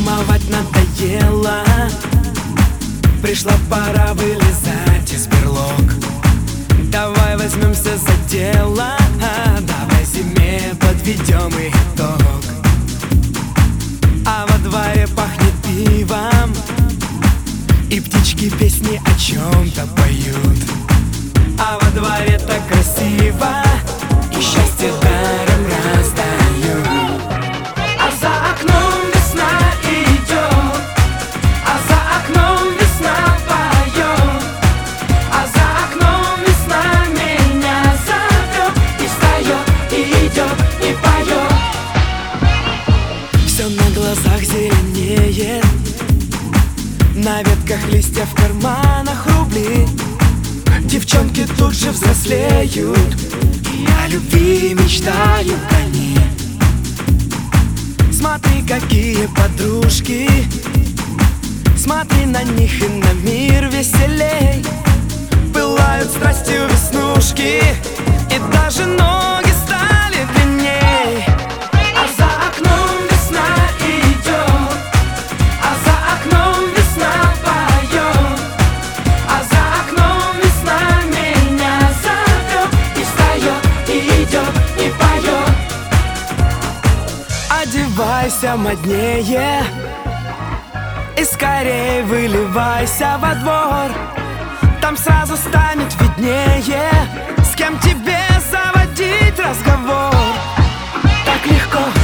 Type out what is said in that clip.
Зимовать надоело, пришла пора вылезать из берлог. Давай возьмемся за дело, давай зиме подведем итог. А во дворе пахнет пивом, и птички песни о чем-то поют. А во дворе так красиво, и счастье даром раздают. А за окном весна идет, а за окном весна поет, а за окном весна меня зовет. И встает, и идет, и поет. Все на глазах зеленеет, на ветках листья, в карманах рубли. Девчонки тут же взрослеют, и о любви мечтают они. Смотри, какие подружки, смотри на них, и на мир веселей. Пылают страстью веснушки, и даже ноги стали длинней. А за окном весна идет, а за окном весна поет, а за окном весна меня зовет. И встает, и идет, и поет. Одевайся моднее и скорей выливайся во двор. Там сразу станет виднее, с кем тебе заводить разговор. Так легко